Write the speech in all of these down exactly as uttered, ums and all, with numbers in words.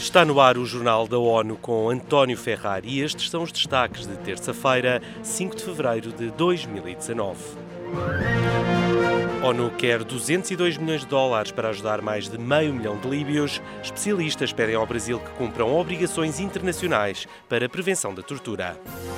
Está no ar o Jornal da ONU com António Ferrari e estes são os destaques de terça-feira, cinco de fevereiro de dois mil e dezanove. A ONU quer duzentos e dois milhões de dólares para ajudar mais de meio milhão de líbios. Especialistas pedem ao Brasil que cumpram obrigações internacionais para a prevenção da tortura.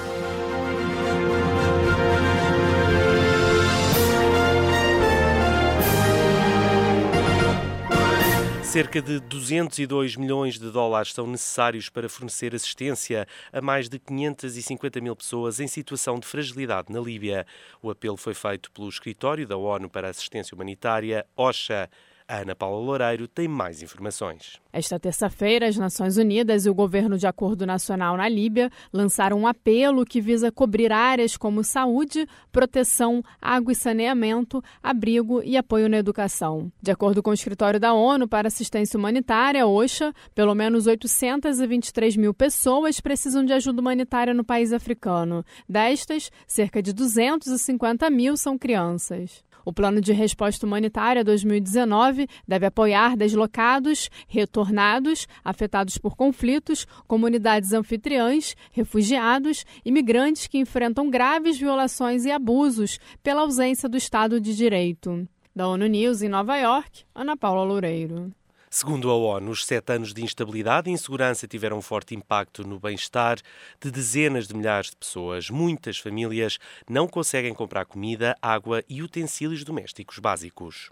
Cerca de duzentos e dois milhões de dólares são necessários para fornecer assistência a mais de quinhentas e cinquenta mil pessoas em situação de fragilidade na Líbia. O apelo foi feito pelo Escritório da ONU para a Assistência Humanitária, OCHA. A Ana Paula Loureiro tem mais informações. Esta terça-feira, as Nações Unidas e o Governo de Acordo Nacional na Líbia lançaram um apelo que visa cobrir áreas como saúde, proteção, água e saneamento, abrigo e apoio na educação. De acordo com o Escritório da ONU para Assistência Humanitária, OCHA, pelo menos oitocentas e vinte e três mil pessoas precisam de ajuda humanitária no país africano. Destas, cerca de duzentos e cinquenta mil são crianças. O Plano de Resposta Humanitária dois mil e dezenove deve apoiar deslocados, retornados, afetados por conflitos, comunidades anfitriãs, refugiados, imigrantes que enfrentam graves violações e abusos pela ausência do Estado de Direito. Da ONU News em Nova York, Ana Paula Loureiro. Segundo a ONU, os sete anos de instabilidade e insegurança tiveram um forte impacto no bem-estar de dezenas de milhares de pessoas. Muitas famílias não conseguem comprar comida, água e utensílios domésticos básicos.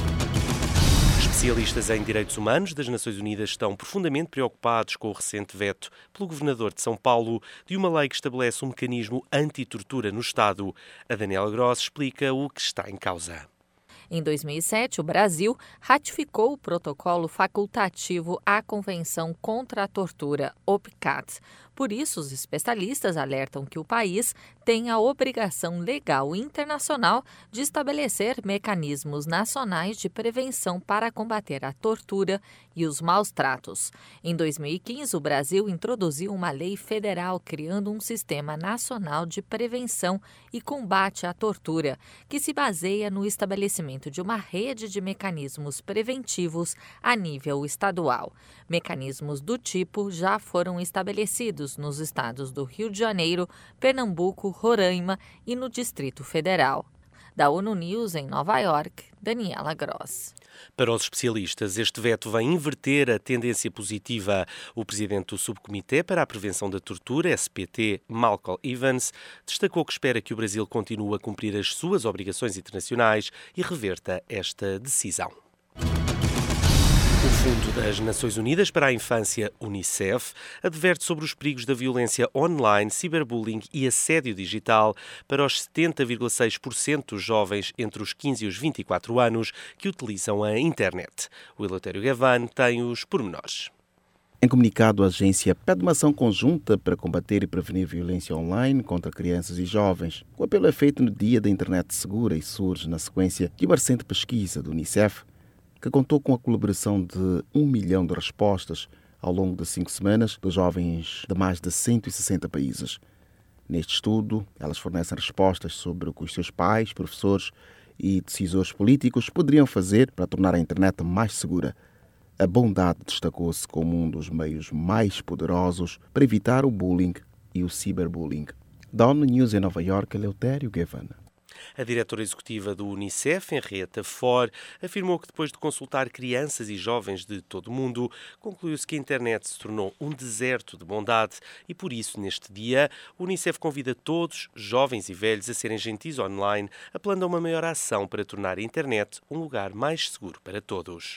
Especialistas em direitos humanos das Nações Unidas estão profundamente preocupados com o recente veto pelo governador de São Paulo de uma lei que estabelece um mecanismo anti-tortura no Estado. A Daniela Gross explica o que está em causa. Em dois mil e sete, o Brasil ratificou o protocolo facultativo à Convenção contra a Tortura, O P C A T. Por isso, os especialistas alertam que o país tem a obrigação legal internacional de estabelecer mecanismos nacionais de prevenção para combater a tortura e os maus tratos. Em dois mil e quinze, o Brasil introduziu uma lei federal criando um sistema nacional de prevenção e combate à tortura, que se baseia no estabelecimento de uma rede de mecanismos preventivos a nível estadual. Mecanismos do tipo já foram estabelecidos nos estados do Rio de Janeiro, Pernambuco, Roraima e no Distrito Federal. Da ONU News em Nova York, Daniela Gross. Para os especialistas, este veto vem inverter a tendência positiva. O presidente do Subcomitê para a Prevenção da Tortura, S P T, Malcolm Evans, destacou que espera que o Brasil continue a cumprir as suas obrigações internacionais e reverta esta decisão. O Fundo das Nações Unidas para a Infância, Unicef, adverte sobre os perigos da violência online, ciberbullying e assédio digital para os setenta vírgula seis por cento dos jovens entre os quinze e os vinte e quatro anos que utilizam a internet. O Eleutério Gavan tem os pormenores. Em comunicado, a agência pede uma ação conjunta para combater e prevenir violência online contra crianças e jovens. O apelo é feito no Dia da Internet Segura e surge na sequência de uma recente pesquisa do Unicef, que contou com a colaboração de um milhão de respostas ao longo de cinco semanas dos jovens de mais de cento e sessenta países. Neste estudo, elas fornecem respostas sobre o que os seus pais, professores e decisores políticos poderiam fazer para tornar a internet mais segura. A bondade destacou-se como um dos meios mais poderosos para evitar o bullying e o ciberbullying. Da ONU News em Nova York, Eleutério Gavan. A diretora executiva do Unicef, Henrietta Fore, afirmou que depois de consultar crianças e jovens de todo o mundo, concluiu-se que a internet se tornou um deserto de bondade e, por isso, neste dia, o Unicef convida todos, jovens e velhos, a serem gentis online, apelando a uma maior ação para tornar a internet um lugar mais seguro para todos.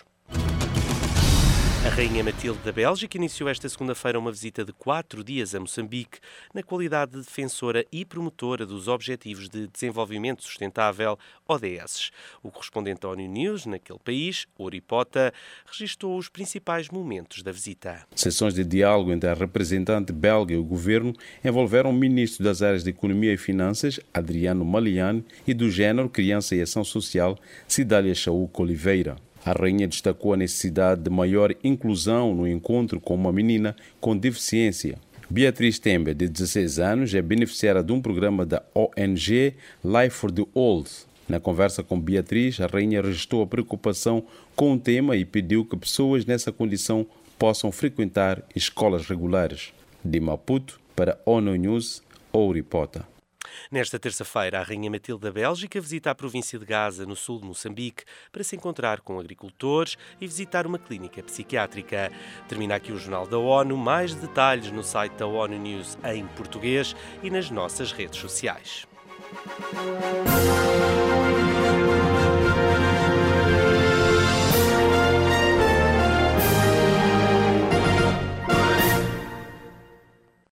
A Rainha Matilde da Bélgica iniciou esta segunda-feira uma visita de quatro dias a Moçambique, na qualidade de defensora e promotora dos Objetivos de Desenvolvimento Sustentável, O D S. O correspondente da ONU News naquele país, Uri Pota, registrou os principais momentos da visita. Sessões de diálogo entre a representante belga e o governo envolveram o ministro das áreas de Economia e Finanças, Adriano Malian, e do Gênero, Criança e Ação Social, Cidália Chaúco Oliveira. A rainha destacou a necessidade de maior inclusão no encontro com uma menina com deficiência. Beatriz Tembe, de dezesseis anos, é beneficiária de um programa da O N G Life for the Old. Na conversa com Beatriz, a rainha registrou a preocupação com o tema e pediu que pessoas nessa condição possam frequentar escolas regulares. De Maputo, para ONU News, Ouri Pota. Nesta terça-feira, a Rainha Matilde da Bélgica visita a província de Gaza, no sul de Moçambique, para se encontrar com agricultores e visitar uma clínica psiquiátrica. Termina aqui o Jornal da ONU. Mais detalhes no site da ONU News em português e nas nossas redes sociais.